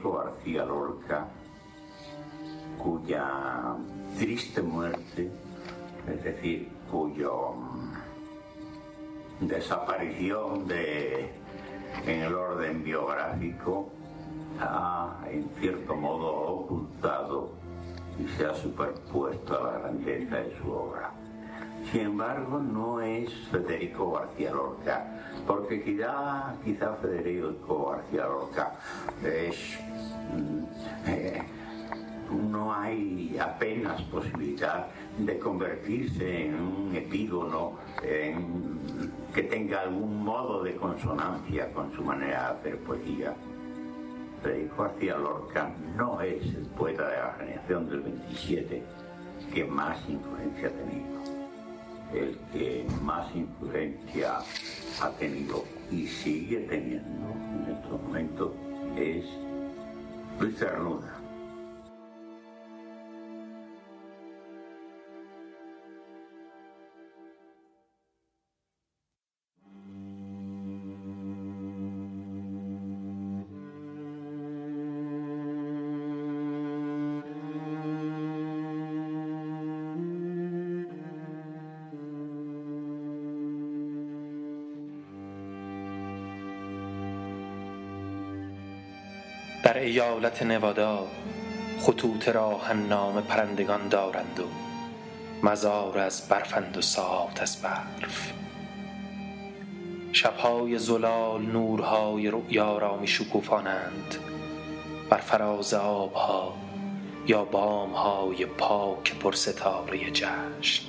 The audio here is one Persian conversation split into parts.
Federico García Lorca, cuya triste muerte, es decir, cuya desaparición en el orden biográfico ha en cierto modo ocultado y se ha superpuesto a la grandeza de su obra. Sin embargo, no es Federico García Lorca, porque quizá Federico García Lorca no hay apenas posibilidad de convertirse en un epígono que tenga algún modo de consonancia con su manera de hacer poesía. Federico García Lorca no es el poeta de la generación del 27 que más influencia ha tenido. El que más influencia ha tenido y sigue teniendo en estos momentos es Luis Cernuda. در ایالت نوادا خطوط راهن پرندگان دارند و مزار از برفند و ساعات از برف. شبهای زلال نورهای رؤیا را می شکوفانند بر فراز آبها یا بامهای پاک پرستاره جشن.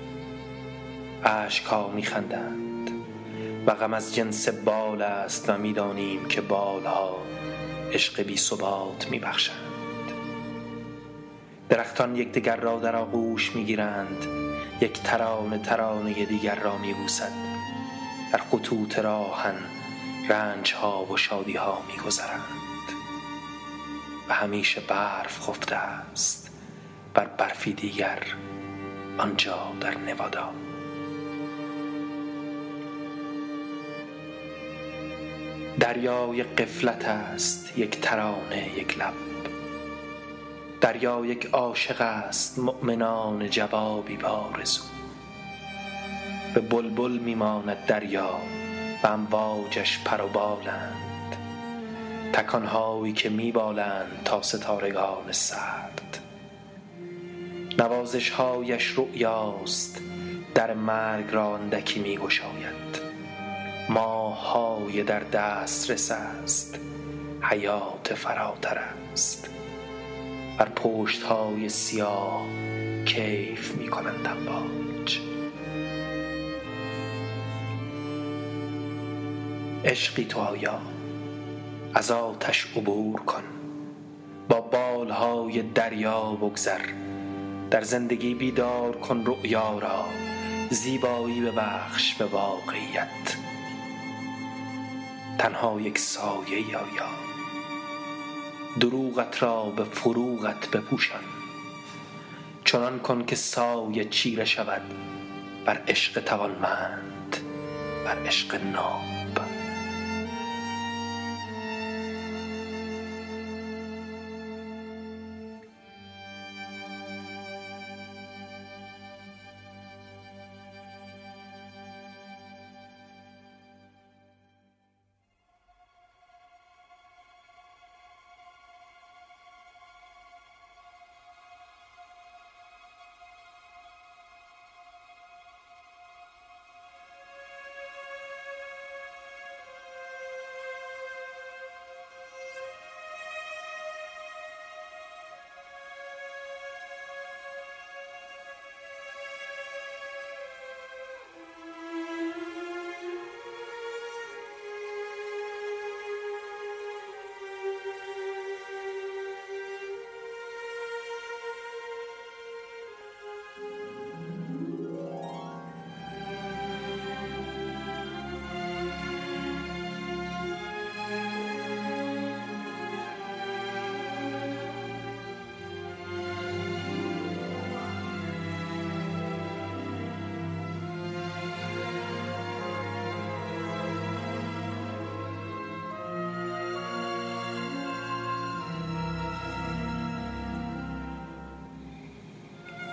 اشکها می خندند و غم از جنس بال است و می دانیم که بالها عشق بی ثبات می بخشند. درختان یکدیگر را در آغوش می گیرند، یک ترانه دیگر را می بوسد. در خطوط راهن رنج ها و شادی ها می گذرند و همیشه برف خفته است بر برفی دیگر آنجا در نوادا. دریای غفلت است یک ترانه یک لب. دریا یک عاشق است مؤمنان جوابی بآرزو. به بلبل میماند دریا و امواجش پر و بالند، تکانهایی که میبالند تا ستارگان سرد. نوازشهایش رؤیاست در مرگ را اندکی میگشاید. ماه‌های در دسترس است، حیات فراتر است. بر پشت‌های سیاه کیف می‌کنند امواج. عشقی تو آیا از آتش عبور کن، با بالهای دریا بگذر. در زندگی بیدار کن رؤیا را، زیبایی ببخش به واقعیت. تنها یک سایه آیا، دروغت را به فروغت بپوشان. چنان کن که سایه چیره شود بر عشق توانمند، بر عشق ناب.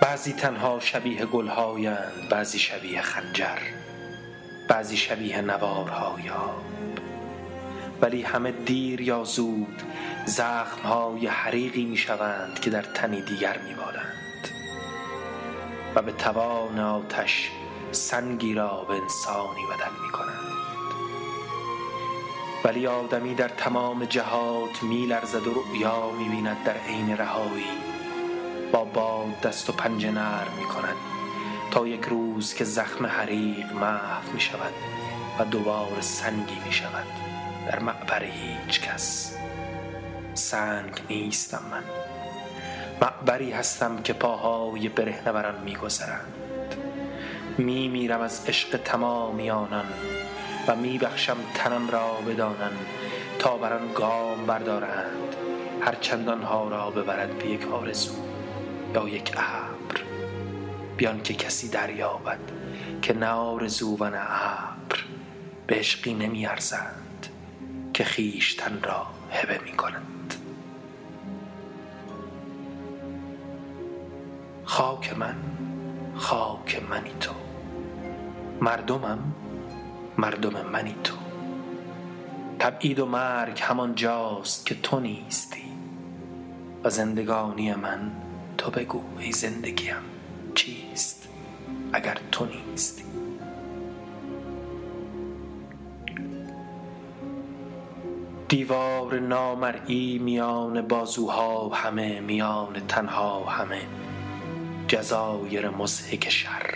بعضی تنها شبیه گل‌هایند، بعضی شبیه خنجر، بعضی شبیه نوارهای آب، ولی همه دیر یا زود زخم‌های حریقی می‌شوند که در تنی دیگر می‌بالند و به توان آتش سنگی را به انسانی بدل می‌کنند. ولی آدمی در تمام جهات می‌لرزد و رؤیا می‌بیند در عین رهایی، با باد دست و پنجه نرم می‌کند تا یک روز که زخم حریق محو می‌شود و دوباره سنگی می‌شود در معبر هیچ کس. سنگ نیستم من، معبری هستم که پاهای برهنه بر آن می‌گذرند. میمیرم از عشق تمامی آنان و میبخشم تنم را بدانن تا بر آن گام بردارند، هرچند آنها را ببرد به یک آرزو یا یک ابر، بیان که کسی دریابد که نه آرزو و نه ابر به عشقی نمی‌ارزند که خویشتن را هبه می‌کنند. خاک من، خاک منی تو، مردمم، مردم منی تو. تبعید و مرگ همان جاست که تو نیستی و زندگانی من تو بگو ای زندگیم چیست اگر تو نیستی. دیوار نامرئی میان بازوها همه، میان تنها همه، جزایر مضحک شر.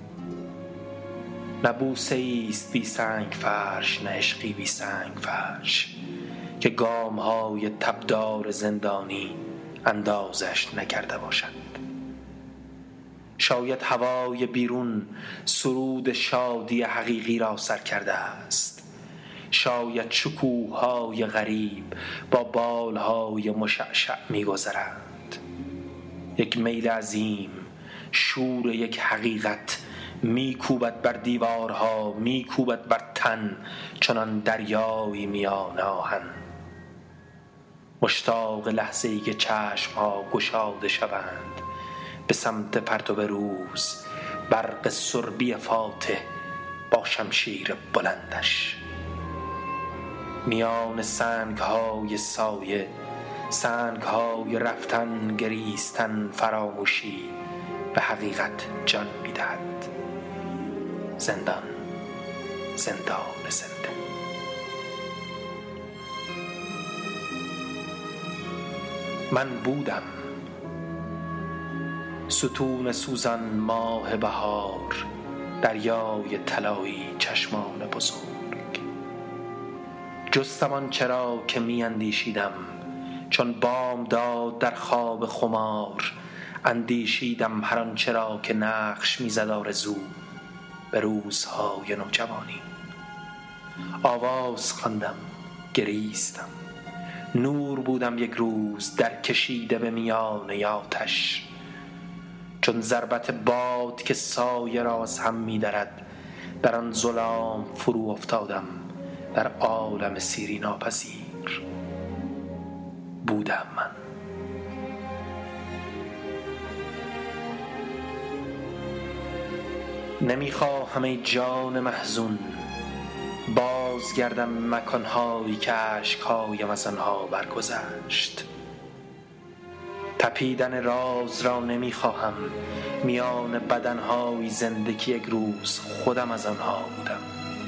نه بوسه ایست بی سنگ فرش، نه عشقی بی سنگ فرش که گام‌های تبدار زندانی اندازش نکرده باشد. شاید هوای بیرون سرود شادی حقیقی را سر کرده است، شاید شکوه‌های غریب با بالهای مشعشع می‌گذرند. یک میل عظیم، شور یک حقیقت میکوبد بر دیوارها، میکوبد بر تن چنان دریایی میان آهن. مشتاق لحظه‌ای که چشم‌ها گشاده شوند به سمت پرتو روز، برق سربی فاتح با شمشیر بلندش. میان سنگ‌های سایه، سنگ‌های رفتن، گریستن، فراموشی به حقیقت جان می‌دهد. زندان، زندان زنده. من بودم ستون سوزان، ماه بهار، دریای طلایی، چشمان بزرگ. جستم آنچه را که می‌اندیشیدم، چون بامداد در خواب خمار اندیشیدم هر آنچه را که نقش می‌زد آرزو به روزهای نوجوانی. آواز خواندم، گریستم، نور بودم یک روز در کشیده به میان آتش. چون ضربت باد که سایه را از هم می‌درد در آن ظلام فرو افتادم در عالم سیری ناپذیر. بودم من. نمیخواهم ای جان محزون بازگردم مکانهایی که اشکهایم از آنها برگذشت. تپیدن راز را نمیخواهم میان بدنهای زنده که یک روز خودم از آنها بودم.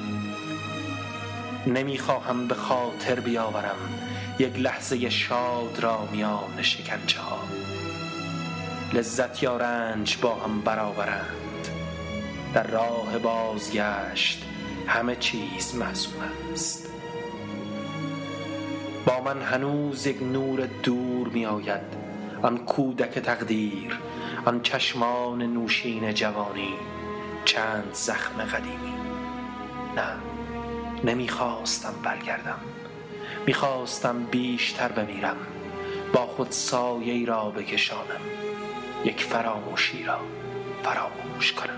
نمیخواهم به خاطر بیاورم یک لحظه شاد را میان شکنجه ها. لذت یا رنج با هم برابرند. در راه بازگشت همه چیز محزون است. با من هنوز یک نور دور می آید، آن کودک تقدیر، آن چشمان نوشین جوانی، چند زخم قدیمی. نه، نمیخواستم برگردم، میخواستم بیشتر بمیرم، با خود سایه‌ای را بکشانم، یک فراموشی را فراموش کنم.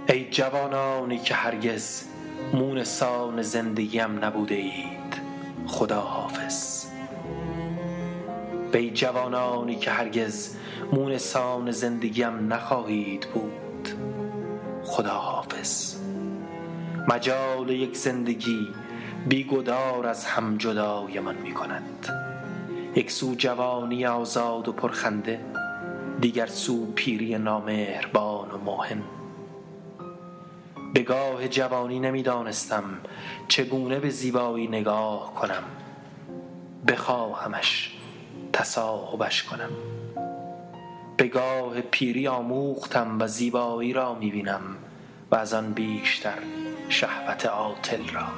ای جوانانی که هرگز مونسان زندگیم نبوده اید، خدا حافظ. ای جوانانی که هرگز مونسان زندگیم نخواهید بود، خدا حافظ. مجال یک زندگی بیگدار از هم جدای من می کند. یک سو جوانی آزاد و پرخنده، دیگر سو پیری نامهربان و موهن. به گاه جوانی نمیدانستم چگونه به زیبایی نگاه کنم، بخواهمش، تصاحبش کنم. به گاه پیری آموختم و زیبایی را میبینم و از آن بیشتر شهوت عاطل را.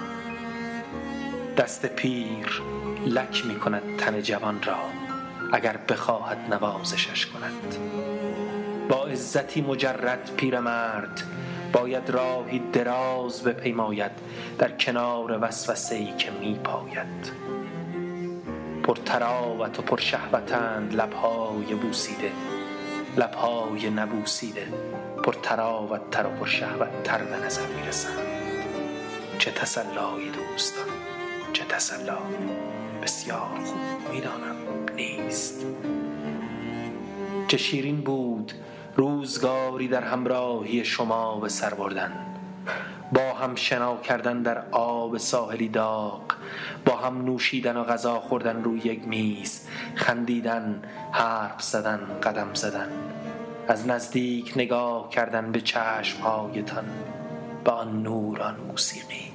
دست پیر لک می کند تن جوان را اگر بخواهد نوازشش کند. با عزتی مجرد پیرمرد باید راهی دراز بپیماید در کنار وسوسه‌ای که می پاید. پر طراوت و پر شهوتند لب‌های بوسیده، لب‌های نبوسیده پر طراوت تر و پر شهوت تر به نظر می رسند. چه تسلایی دوستان، چه تسلایی، بسیار خوب می‌دانم نیست. چه شیرین بود روزگاری در همراهی شما به سر بردن، با هم شنا کردن در آب ساحلی داغ، با هم نوشیدن و غذا خوردن روی یک میز، خندیدن، حرف زدن، قدم زدن، از نزدیک نگاه کردن به چشمهایتان، به آن نور، آن موسیقی.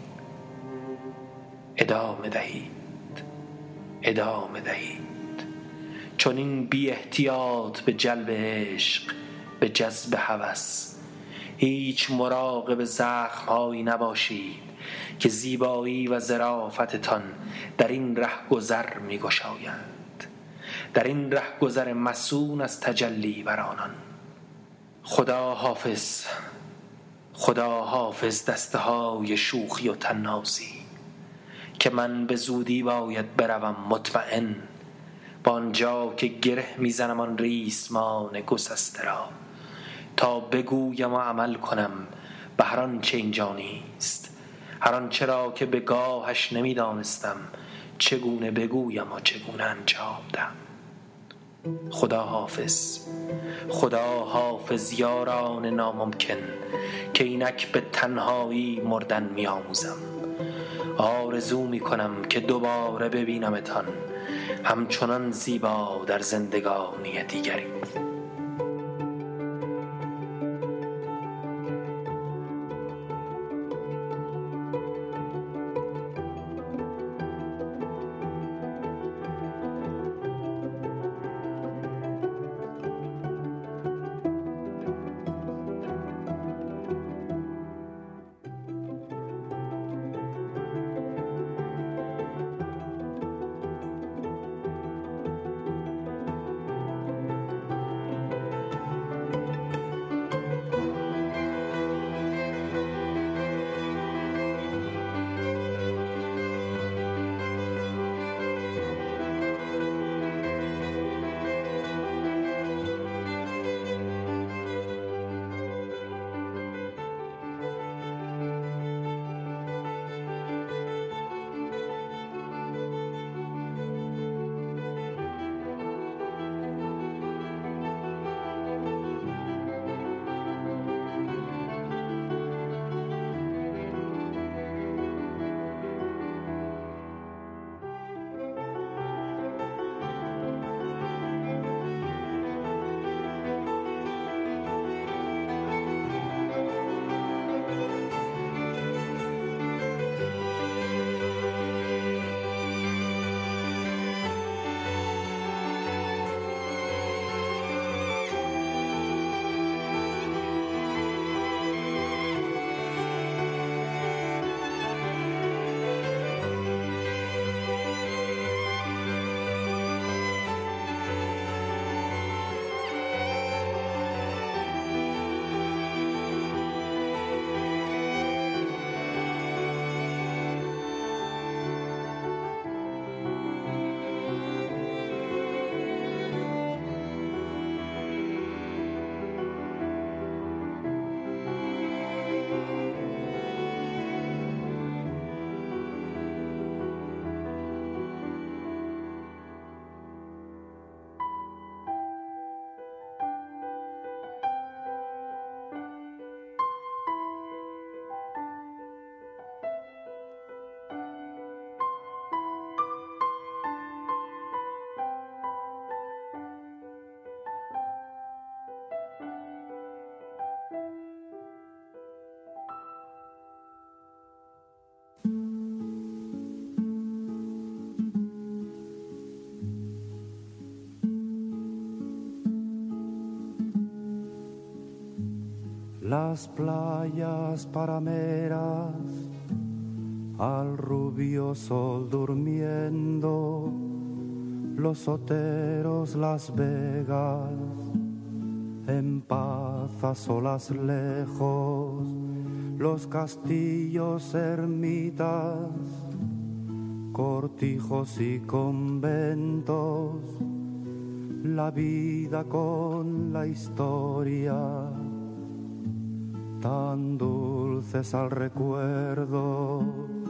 ادامه دهید، ادامه دهید. چون این بی احتیاط به جلب عشق، به جذب هوس، هیچ مراقب زخم‌هایی نباشید که زیبایی و ظرافتتان در این رهگذر می‌گشایند، در این رهگذر مصون از تجلی بر آنان. خدا حافظ، خدا حافظ دسته‌های شوخی و طنازی که من به زودی باید بروم مطمئن با آنجا که گره میزنم آن ریسمان گسسته را، تا بگویم و عمل کنم به هر آنچه اینجا نیست، هر آنچه را که به گاهش نمیدانستم چگونه بگویم و چگونه انجام دهم. خدا حافظ، خدا حافظ یاران ناممکن که اینک به تنهایی مردن می‌آموزم. آرزو می‌کنم که دوباره ببینمتان همچنان زیبا در زندگانی دیگری. las playas parameras, al rubio sol durmiendo, los oteros, las vegas, en paz a solas lejos, los castillos, ermitas, cortijos y conventos, la vida con la historia, tan dulces al recuerdo.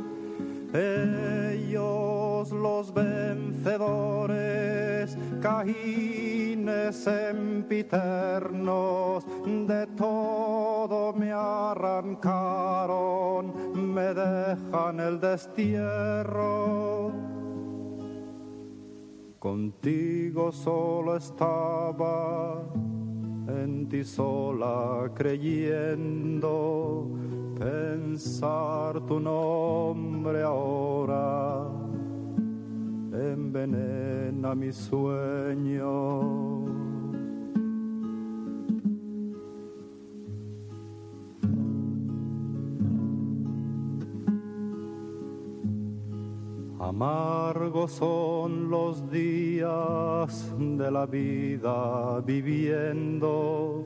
Ellos los vencedores, cahines sempiternos, de todo me arrancaron, me dejan el destierro. Contigo solo estaba, en ti sola creyendo, pensar tu nombre ahora envenena mi sueño. Amargos son los días de la vida viviendo,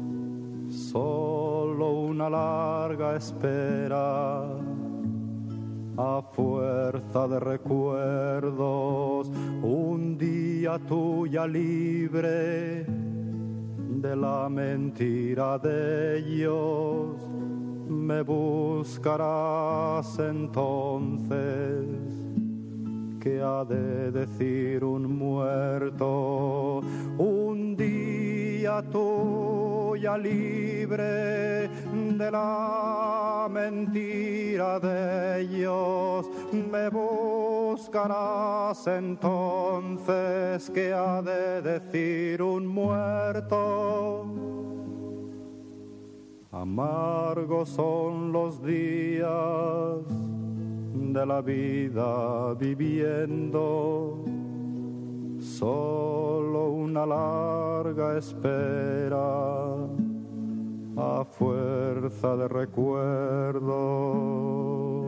solo una larga espera, a fuerza de recuerdos, un día tuya libre de la mentira de ellos, me buscarás entonces. ¿Qué ha de decir un muerto? Un día tuya libre de la mentira de ellos, me buscarás entonces. ¿Qué ha de decir un muerto? Amargos son los días de la vida viviendo, solo una larga espera, a fuerza de recuerdo.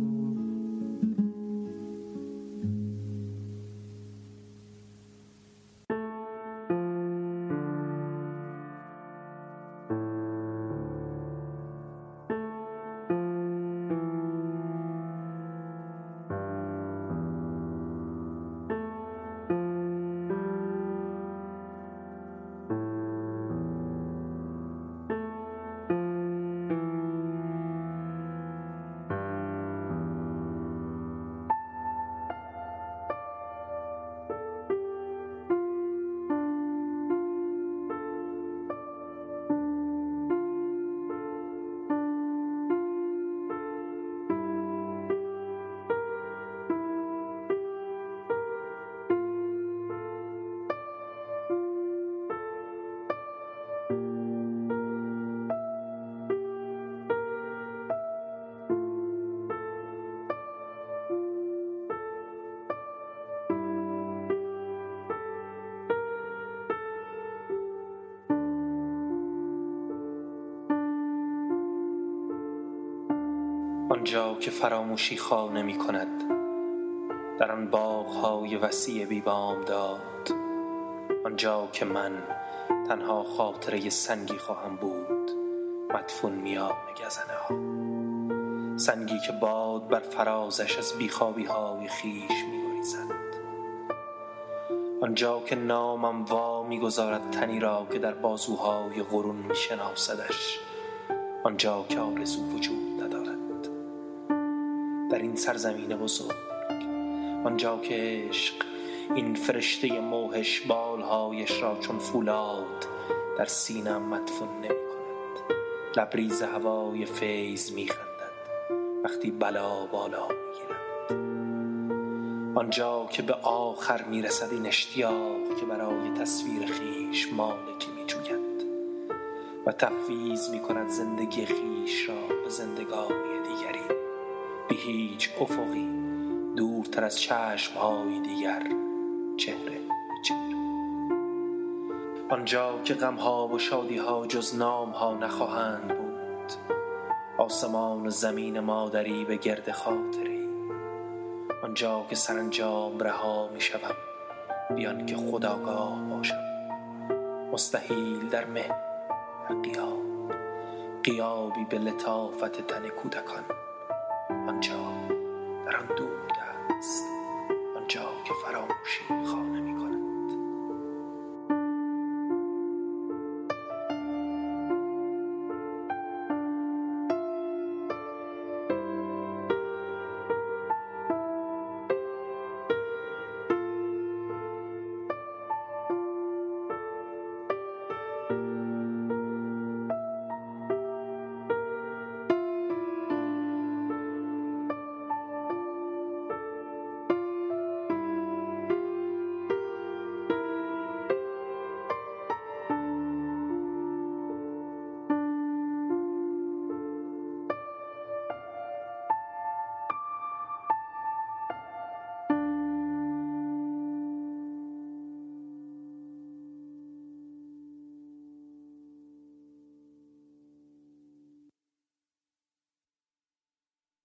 آنجا که فراموشی خانه می کند در آن باغ‌های وسیع بی بامداد، آنجا که من تنها خاطره سنگی خواهم بود مدفون میان گزنه ها، سنگی که باد بر فرازش از بیخوابی های خیش می گریزد، آنجا که نامم وا می گذارد تنی را که در بازوهای قرون می شناسدش، آنجا که آرزو وجود ندارد در این سرزمین بزرگ، آنجا که عشق این فرشته موحش بالهایش را چون فولاد در سینه‌ام مدفون نمی کند، لبریز هوای فیض می خندد وقتی بلا بالا می گیرد، آنجا که به آخر می رسد این اشتیاق که برای تصویر خیش مالکی می جوید و تفویض می کند زندگی خیش را به زندگانی دیگری، به هیچ افقی دورتر از چشمهای دیگر، چهره به چهره. آنجا که غمها و شادیها جز نامها نخواهند بود. آسمان و زمین مادری به گرد خاطری. آنجا که سرانجام رها می شوم بیان که خودآگاه باشم. مستحیل در مه در قیابی به لطافت تن کودکان. آنجا در آن دور دست، آنجا که فراموشی